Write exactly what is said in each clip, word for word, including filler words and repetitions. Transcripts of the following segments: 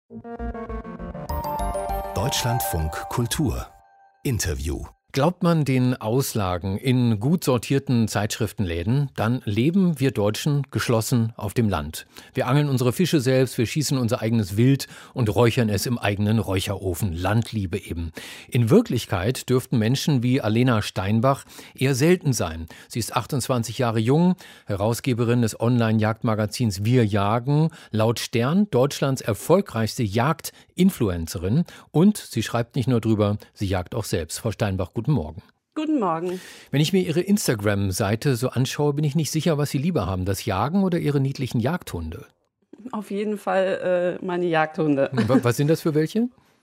Deutschlandfunk Kultur Interview. Glaubt man den Auslagen in gut sortierten Zeitschriftenläden, dann leben wir Deutschen geschlossen auf dem Land. Wir angeln unsere Fische selbst, wir schießen unser eigenes Wild und räuchern es im eigenen Räucherofen. Landliebe eben. In Wirklichkeit dürften Menschen wie Alena Steinbach eher selten sein. Sie ist achtundzwanzig Jahre jung, Herausgeberin des Online-Jagdmagazins Wir jagen, laut Stern Deutschlands erfolgreichste Jagd-Influencerin. Und sie schreibt nicht nur drüber, sie jagt auch selbst. Frau Steinbach, guten Morgen. Guten Morgen. Wenn ich mir Ihre Instagram-Seite so anschaue, bin ich nicht sicher, was Sie lieber haben, das Jagen oder Ihre niedlichen Jagdhunde? Auf jeden Fall äh, meine Jagdhunde. Was sind das für welche?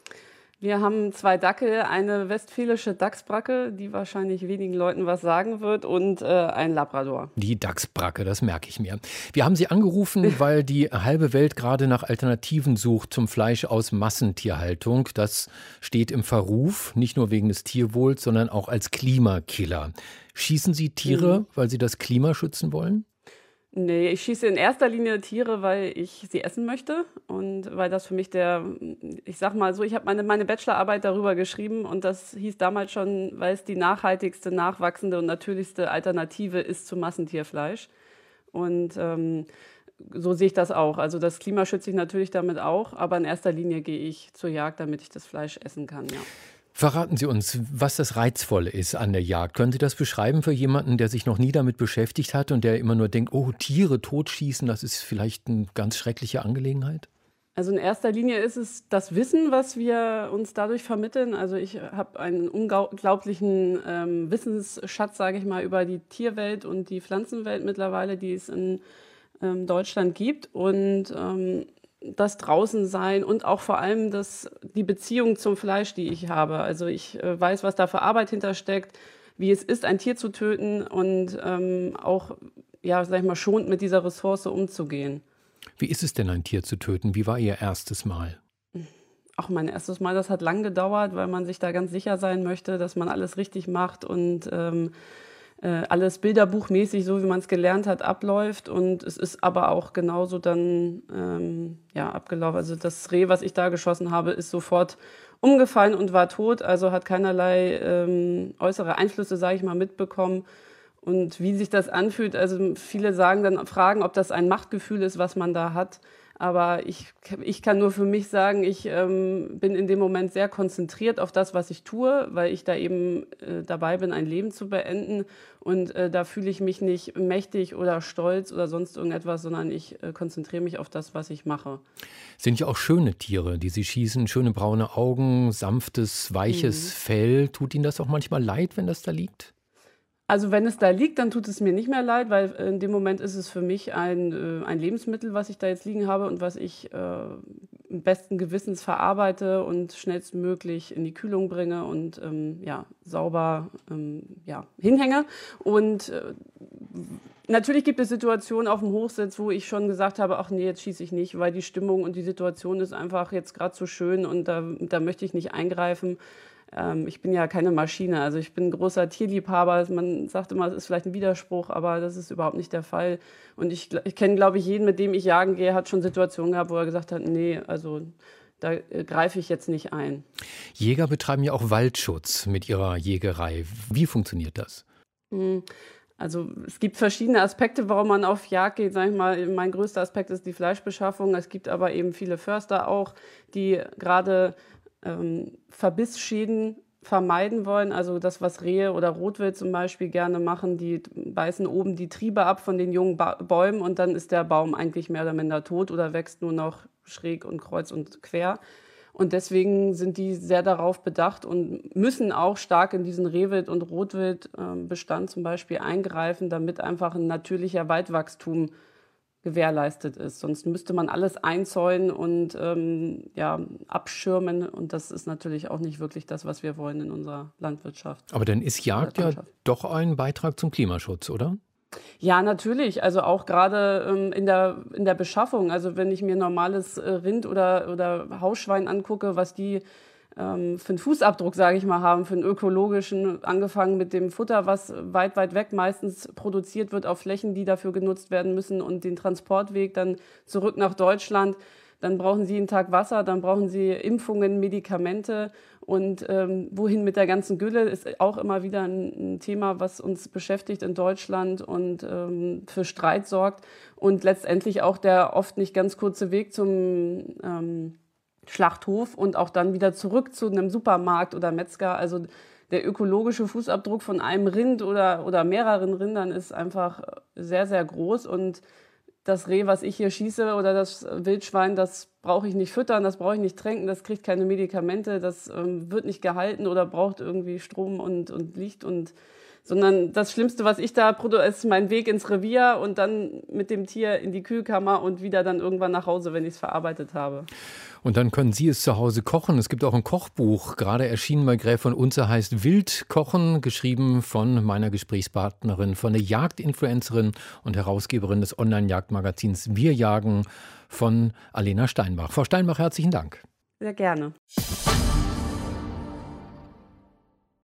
Wir haben zwei Dackel, eine westfälische Dachsbracke, die wahrscheinlich wenigen Leuten was sagen wird, und äh, ein Labrador. Die Dachsbracke, das merke ich mir. Wir haben Sie angerufen, weil die halbe Welt gerade nach Alternativen sucht zum Fleisch aus Massentierhaltung. Das steht im Verruf, nicht nur wegen des Tierwohls, sondern auch als Klimakiller. Schießen Sie Tiere, mhm. weil Sie das Klima schützen wollen? Nee, ich schieße in erster Linie Tiere, weil ich sie essen möchte und weil das für mich der, ich sag mal so, ich habe meine, meine Bachelorarbeit darüber geschrieben und das hieß damals schon, weil es die nachhaltigste, nachwachsende und natürlichste Alternative ist zu Massentierfleisch. Und ähm, so sehe ich das auch. Also das Klima schütze ich natürlich damit auch, aber in erster Linie gehe ich zur Jagd, damit ich das Fleisch essen kann, ja. Verraten Sie uns, was das Reizvolle ist an der Jagd. Können Sie das beschreiben für jemanden, der sich noch nie damit beschäftigt hat und der immer nur denkt, oh, Tiere totschießen, das ist vielleicht eine ganz schreckliche Angelegenheit? Also in erster Linie ist es das Wissen, was wir uns dadurch vermitteln. Also ich habe einen unglaublichen ähm, Wissensschatz, sage ich mal, über die Tierwelt und die Pflanzenwelt mittlerweile, die es in ähm, Deutschland gibt. Und ähm, das Draußensein und auch vor allem das, die Beziehung zum Fleisch, die ich habe. Also ich äh, weiß, was da für Arbeit hintersteckt, wie es ist, ein Tier zu töten und ähm, auch, ja, sag ich mal, schonend mit dieser Ressource umzugehen. Wie ist es denn, ein Tier zu töten? Wie war Ihr erstes Mal? Auch mein erstes Mal, das hat lang gedauert, weil man sich da ganz sicher sein möchte, dass man alles richtig macht und ähm, alles bilderbuchmäßig, so wie man es gelernt hat, abläuft. Und es ist aber auch genauso dann ähm, ja, abgelaufen. Also das Reh, was ich da geschossen habe, ist sofort umgefallen und war tot. Also hat keinerlei ähm, äußere Einflüsse, sage ich mal, mitbekommen. Und wie sich das anfühlt, also viele sagen dann, fragen, ob das ein Machtgefühl ist, was man da hat. Aber ich, ich kann nur für mich sagen, ich ähm, bin in dem Moment sehr konzentriert auf das, was ich tue, weil ich da eben äh, dabei bin, ein Leben zu beenden. Und äh, da fühle ich mich nicht mächtig oder stolz oder sonst irgendetwas, sondern ich äh, konzentriere mich auf das, was ich mache. Sind ja auch schöne Tiere, die Sie schießen, schöne braune Augen, sanftes, weiches mhm. Fell. Tut Ihnen das auch manchmal leid, wenn das da liegt? Also wenn es da liegt, dann tut es mir nicht mehr leid, weil in dem Moment ist es für mich ein, äh, ein Lebensmittel, was ich da jetzt liegen habe und was ich äh, im besten Gewissens verarbeite und schnellstmöglich in die Kühlung bringe und ähm, ja, sauber ähm, ja, hinhänge. Und äh, natürlich gibt es Situationen auf dem Hochsitz, wo ich schon gesagt habe, ach nee, jetzt schieße ich nicht, weil die Stimmung und die Situation ist einfach jetzt gerade so schön und da, da möchte ich nicht eingreifen. Ich bin ja keine Maschine, also ich bin ein großer Tierliebhaber. Man sagt immer, es ist vielleicht ein Widerspruch, aber das ist überhaupt nicht der Fall. Und ich, ich kenne, glaube ich, jeden, mit dem ich jagen gehe, hat schon Situationen gehabt, wo er gesagt hat, nee, also da greife ich jetzt nicht ein. Jäger betreiben ja auch Waldschutz mit ihrer Jägerei. Wie funktioniert das? Also es gibt verschiedene Aspekte, warum man auf Jagd geht. Sag ich mal, mein größter Aspekt ist die Fleischbeschaffung. Es gibt aber eben viele Förster auch, die gerade Ähm, Verbissschäden vermeiden wollen, also das, was Rehe oder Rotwild zum Beispiel gerne machen, die beißen oben die Triebe ab von den jungen ba- Bäumen und dann ist der Baum eigentlich mehr oder minder tot oder wächst nur noch schräg und kreuz und quer. Und deswegen sind die sehr darauf bedacht und müssen auch stark in diesen Rehwild- und Rotwildbestand zum Beispiel eingreifen, damit einfach ein natürlicher Waldwachstum gewährleistet ist. Sonst müsste man alles einzäunen und ähm, ja, abschirmen. Und das ist natürlich auch nicht wirklich das, was wir wollen in unserer Landwirtschaft. Aber dann ist Jagd ja doch ein Beitrag zum Klimaschutz, oder? Ja, natürlich. Also auch gerade ähm, in der, in der Beschaffung. Also wenn ich mir normales äh, Rind oder, oder Hausschwein angucke, was die ähm, für einen Fußabdruck, sage ich mal, haben, für einen ökologischen, angefangen mit dem Futter, was weit, weit weg meistens produziert wird auf Flächen, die dafür genutzt werden müssen und den Transportweg dann zurück nach Deutschland. dann brauchen sie jeden Tag Wasser, dann brauchen sie Impfungen, Medikamente. Und ähm, wohin mit der ganzen Gülle ist auch immer wieder ein, ein Thema, was uns beschäftigt in Deutschland und ähm, für Streit sorgt. Und letztendlich auch der oft nicht ganz kurze Weg zum ähm, Schlachthof und auch dann wieder zurück zu einem Supermarkt oder Metzger. Also der ökologische Fußabdruck von einem Rind oder, oder mehreren Rindern ist einfach sehr, sehr groß. Und das Reh, was ich hier schieße, oder das Wildschwein, das brauche ich nicht füttern, das brauche ich nicht tränken, das kriegt keine Medikamente, das ähm, wird nicht gehalten oder braucht irgendwie Strom und, und Licht. Und, sondern das Schlimmste, was ich da produziere, ist mein Weg ins Revier und dann mit dem Tier in die Kühlkammer und wieder dann irgendwann nach Hause, wenn ich es verarbeitet habe. Und dann können Sie es zu Hause kochen. Es gibt auch ein Kochbuch, gerade erschienen bei Gräf von Unzer, heißt Wildkochen, geschrieben von meiner Gesprächspartnerin, von der Jagdinfluencerin und Herausgeberin des Online-Jagdmagazins Wir jagen, von Alena Steinbach. Frau Steinbach, herzlichen Dank. Sehr gerne.